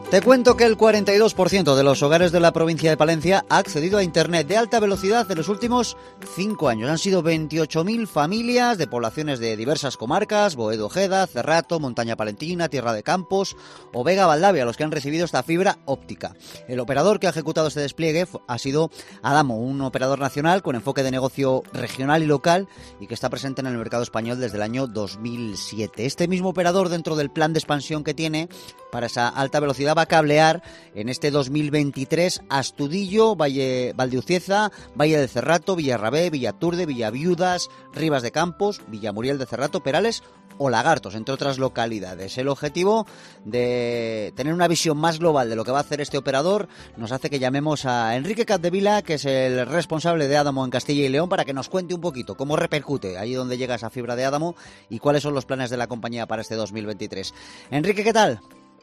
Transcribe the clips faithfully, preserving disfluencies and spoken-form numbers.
Te cuento que el cuarenta y dos por ciento de los hogares de la provincia de Palencia ha accedido a Internet de alta velocidad en los últimos cinco años. Han sido veintiocho mil familias de poblaciones de diversas comarcas, Boedo, Ojeda, Cerrato, Montaña Palentina, Tierra de Campos o Vega Valdavia, los que han recibido esta fibra óptica. El operador que ha ejecutado este despliegue ha sido Adamo, un operador nacional con enfoque de negocio regional y local y que está presente en el mercado español desde el año dos mil siete. Este mismo operador, dentro del plan de expansión que tiene para esa alta velocidad, va a cablear en este dos mil veintitrés Astudillo, Valle Valdeucieza, Valle del Cerrato, Villarrabé, Villaturde, Villaviudas, Rivas de Campos, Villamuriel de Cerrato, Perales o Lagartos, entre otras localidades. El objetivo de tener una visión más global de lo que va a hacer este operador nos hace que llamemos a Enrique Capdevila, que es el responsable de Adamo en Castilla y León, para que nos cuente un poquito cómo repercute allí donde llega esa fibra de Adamo y cuáles son los planes de la compañía para este dos mil veintitrés. Enrique, ¿qué tal?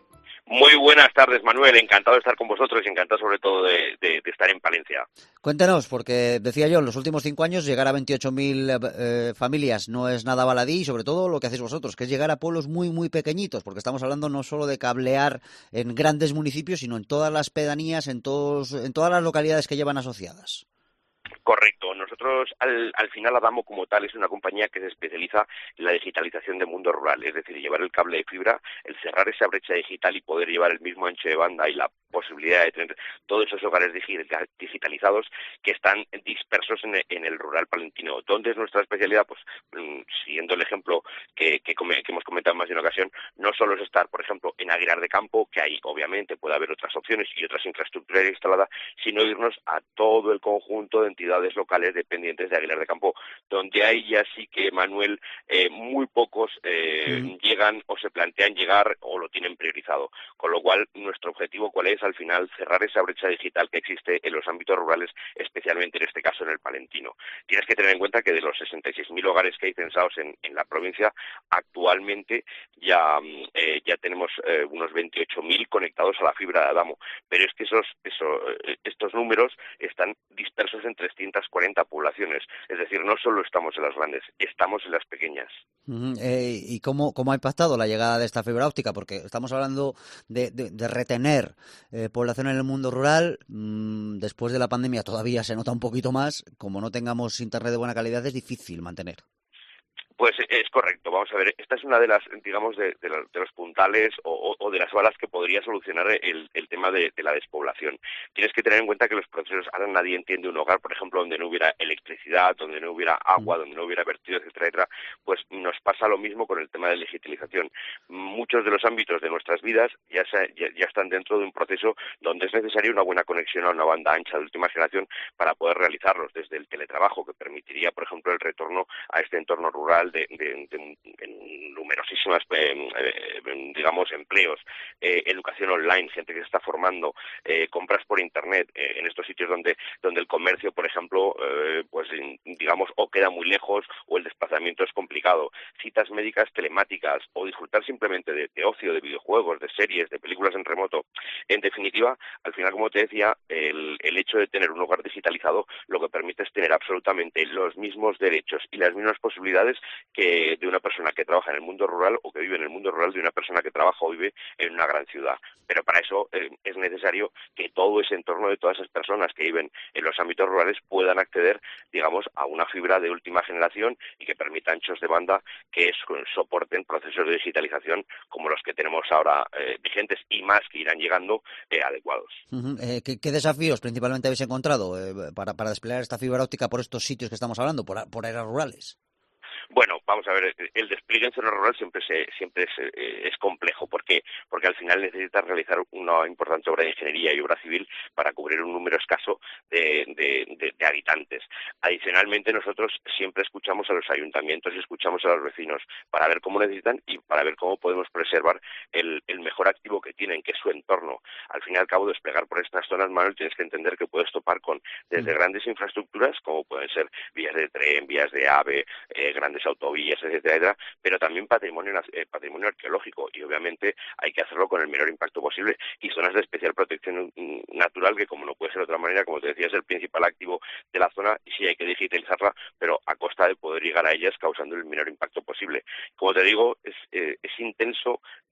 Muy buenas tardes, Manuel. Encantado de estar con vosotros y encantado sobre todo de, de, de estar en Palencia. Cuéntanos, porque decía yo, en los últimos cinco años llegar a veintiocho mil eh, familias no es nada baladí y sobre todo lo que hacéis vosotros, que es llegar a pueblos muy, muy pequeñitos, porque estamos hablando no solo de cablear en grandes municipios, sino en todas las pedanías, en, todos, en todas las localidades que llevan asociadas. Correcto. Nosotros, al, al final, Adamo como tal es una compañía que se especializa en la digitalización del mundo rural, es decir, llevar el cable de fibra, el cerrar esa brecha digital y poder llevar el mismo ancho de banda y la posibilidad de tener todos esos hogares digitalizados que están dispersos en el, en el rural palentino. ¿Dónde es nuestra especialidad? Pues siguiendo el ejemplo que, que, que hemos comentado en más de una ocasión, no solo es estar, por ejemplo, en Aguilar de Campo, que ahí obviamente puede haber otras opciones y otras infraestructuras instaladas, sino irnos a todo el conjunto de entidades locales dependientes de Aguilar de Campo, donde ahí ya sí que, Manuel, eh, muy pocos eh, mm. llegan o se plantean llegar o lo tienen priorizado. Con lo cual, nuestro objetivo, ¿cuál es? Al final, cerrar esa brecha digital que existe en los ámbitos rurales, especialmente en este caso en el palentino. Tienes que tener en cuenta que de los sesenta y seis mil hogares que hay censados en, en la provincia, actualmente ya, eh, ya tenemos eh, unos veintiocho mil conectados a la fibra de Adamo. Pero es que esos, esos, estos números están dispersos en trescientas cuarenta poblaciones. Es decir, no solo estamos en las grandes, estamos en las pequeñas. Uh-huh. Eh, ¿Y cómo, cómo ha impactado la llegada de esta fibra óptica? Porque estamos hablando de, de, de retener eh, población en el mundo rural. Mmm, después de la pandemia todavía se nota un poquito más. Como no tengamos internet de buena calidad, es difícil mantener. Pues es correcto. Vamos a ver, esta es una de las, digamos, de, de, los, de los puntales o, o de las balas que podría solucionar el, el tema de, de la despoblación. Tienes que tener en cuenta que los procesos, ahora nadie entiende un hogar, por ejemplo, donde no hubiera electricidad, donde no hubiera agua, donde no hubiera vertidos, etcétera, etcétera, pues nos pasa lo mismo con el tema de digitalización. Muchos de los ámbitos de nuestras vidas ya, se, ya, ya están dentro de un proceso donde es necesaria una buena conexión a una banda ancha de última generación para poder realizarlos, desde el teletrabajo, que permitiría, por ejemplo, el retorno a este entorno rural de, de, de, de numerosísimas, eh, eh, digamos, empleos, eh, educación online, gente que se está formando, eh, compras por internet, eh, en estos sitios donde donde el comercio, por ejemplo, eh, pues digamos, o queda muy lejos o el desplazamiento es complicado, citas médicas telemáticas o disfrutar simplemente de, de ocio, de videojuegos, de series, de películas en remoto. En definitiva, al final, como te decía, el, el hecho de tener un hogar digitalizado lo que permite es tener absolutamente los mismos derechos y las mismas posibilidades que de una persona que trabaja en el mundo rural o que vive en el mundo rural de una persona que trabaja o vive en una gran ciudad. Pero para eso eh, es necesario que todo ese entorno de todas esas personas que viven en los ámbitos rurales puedan acceder, digamos, a una fibra de última generación y que permita anchos de banda que es, soporten procesos de digitalización como los que tenemos ahora eh, vigentes y más que irán llegando eh, adecuados. Uh-huh. Eh, ¿qué, ¿Qué desafíos principalmente habéis encontrado eh, para, para desplegar esta fibra óptica por estos sitios que estamos hablando, por, por áreas rurales? Bueno, vamos a ver, el despliegue en zona rural siempre se, siempre es, eh, es complejo. ¿Por qué? Porque al final necesitas realizar una importante obra de ingeniería y obra civil para cubrir un número escaso de, de, de, de habitantes. Adicionalmente, nosotros siempre escuchamos a los ayuntamientos y escuchamos a los vecinos para ver cómo necesitan y para ver cómo podemos preservar el, el mejor activo que tienen, que es su entorno. Al fin y al cabo, desplegar por estas zonas, Manuel, tienes que entender que puedes topar con desde grandes infraestructuras, como pueden ser vías de tren, vías de AVE, eh, grandes autovías, etcétera, etcétera, pero también patrimonio, eh, patrimonio arqueológico, y obviamente hay que hacerlo con el menor impacto posible, y zonas de especial protección natural, que como no puede ser de otra manera, como te decía, es el principal activo de la zona, y sí hay que digitalizarla, pero a costa de poder llegar a ellas causando el menor impacto posible. Como te digo, es, eh, es intenso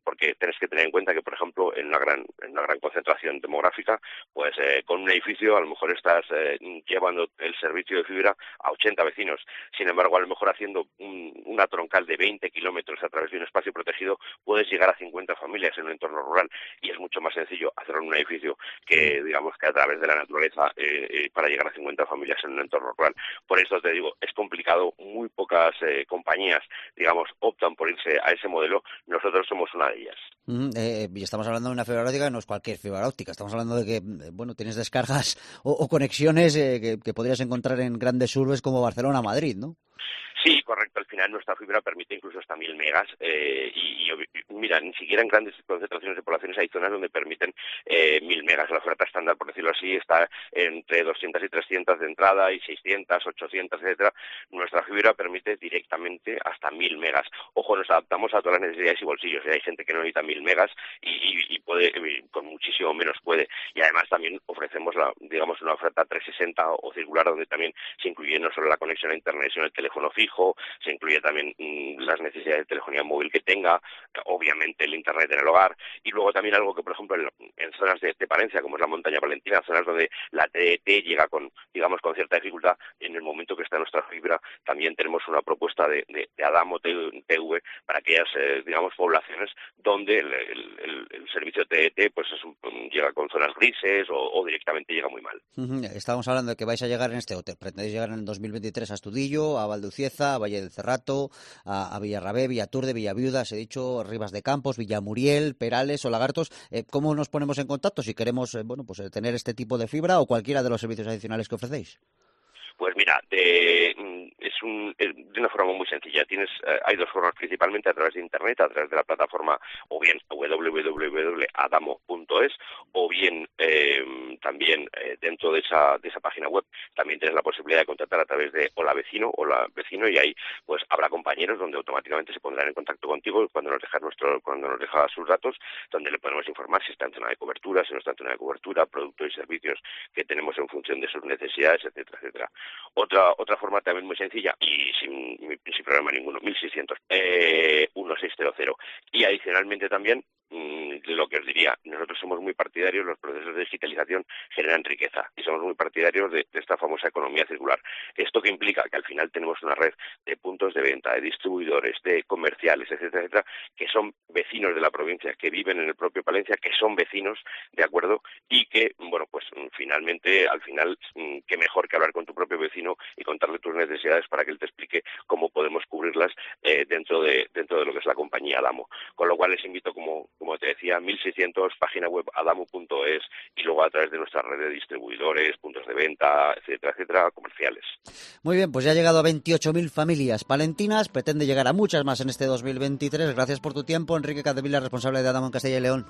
porque tenés que tener en cuenta que, por ejemplo, en una gran en una gran concentración demográfica, pues eh, con un edificio a lo mejor estás eh, llevando el servicio de fibra a ochenta vecinos. Sin embargo, a lo mejor haciendo un, una troncal de veinte kilómetros a través de un espacio protegido puedes llegar a cincuenta familias en un entorno rural, y es mucho más sencillo hacerlo en un edificio que, digamos, que a través de la naturaleza eh, eh, para llegar a cincuenta familias en un entorno rural. Por eso te digo, es complicado, muy pocas eh, compañías, digamos, optan por irse a ese modelo. Nosotros somos una de ellas. Mm, eh, y estamos hablando de una fibra óptica, no es cualquier fibra óptica, estamos hablando de que, bueno, tienes descargas o, o conexiones eh, que, que podrías encontrar en grandes urbes como Barcelona o Madrid, ¿no? Sí, correcto. Al final nuestra fibra permite incluso hasta mil megas eh, y, y mira, ni siquiera en grandes concentraciones de poblaciones hay zonas donde permiten eh, mil megas. La oferta estándar, por decirlo así, está entre doscientas y trescientas de entrada y seiscientas, ochocientas, etcétera. Nuestra fibra permite directamente hasta mil megas. Ojo, nos adaptamos a todas las necesidades y bolsillos. Hay gente que no necesita mil megas y, y, y puede, y con muchísimo menos puede. Y además también ofrecemos, la, digamos, una oferta trescientos sesenta o circular, donde también se incluye no solo la conexión a internet, sino el teléfono fijo, se incluye también mmm, las necesidades de telefonía móvil que tenga, obviamente el internet en el hogar, y luego también algo que, por ejemplo, en, en zonas de, de Palencia, como es la montaña palentina, zonas donde la T D T llega con, digamos, con cierta dificultad, en el momento que está nuestra fibra, también tenemos una propuesta de, de, de Adamo T V para aquellas, eh, digamos, poblaciones donde el, el, el, el servicio T D T pues es un, llega con zonas grises o, o directamente llega muy mal. Estábamos hablando de que vais a llegar en este hotel, pretendéis llegar en el dos mil veintitrés a Astudillo, a Valducieza, a Valle del Cerrato, a, a Villarrabé, Villaturde, Villaviuda, os he dicho, Ribas de Campos, Villamuriel, Perales o Lagartos. Eh, ¿Cómo nos ponemos en contacto si queremos eh, bueno, pues eh, tener este tipo de fibra o cualquiera de los servicios adicionales que ofrecéis? Pues mira, de, es, un, es de una forma muy sencilla. Tienes, eh, hay dos formas principalmente: a través de internet, a través de la plataforma, o bien doble u doble u doble u punto adamo punto es, o bien eh, también eh, dentro de esa de esa página web también tienes la posibilidad de contactar a través de Hola Vecino, Hola Vecino, y ahí pues habrá compañeros donde automáticamente se pondrán en contacto contigo cuando nos dejas nuestro, cuando nos deja sus datos, donde le podemos informar si está en zona de cobertura, si no está en zona de cobertura, productos y servicios que tenemos en función de sus necesidades, etcétera, etcétera. Otra otra forma también muy sencilla y sin, sin problema ninguno, mil seiscientos, eh, dieciséis cero cero. Y adicionalmente también, mmm, lo que os diría, nosotros somos muy partidarios, los procesos de digitalización generan riqueza y somos muy partidarios de, de esta famosa economía circular. ¿Esto que implica? Que al final tenemos una red de puntos de venta, de distribuidores, de comerciales, etcétera, etcétera, que son vecinos de la provincia, que viven en el propio Palencia, que son vecinos, ¿de acuerdo? Y que, bueno, pues finalmente, al final, qué mejor que hablar con tu propio vecino y contarle tus necesidades para que él te explique cómo podemos cubrirlas eh, dentro de dentro de lo que es la compañía Adamo. Con lo cual les invito, como como te decía, mil seiscientos, página web adamo punto es, y luego a través de nuestra red de distribuidores, puntos de venta, etcétera, etcétera, comerciales. Muy bien, pues ya ha llegado a veintiocho mil familias palentinas, pretende llegar a muchas más en este dos mil veintitrés. Gracias por tu tiempo, Enrique Capdevila, responsable de Adamo en Castilla y León.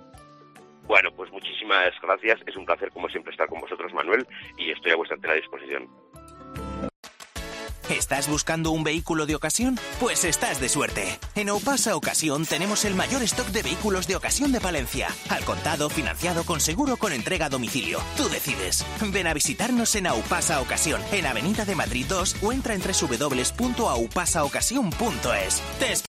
Bueno, pues muchísimas gracias. Es un placer, como siempre, estar con vosotros, Manuel, y estoy a vuestra entera disposición. ¿Estás buscando un vehículo de ocasión? Pues estás de suerte. En Aupasa Ocasión tenemos el mayor stock de vehículos de ocasión de Palencia. Al contado, financiado, con seguro, con entrega a domicilio. Tú decides. Ven a visitarnos en Aupasa Ocasión, en Avenida de Madrid dos, o entra en doble u doble u doble u punto aupasa ocasión punto es. Te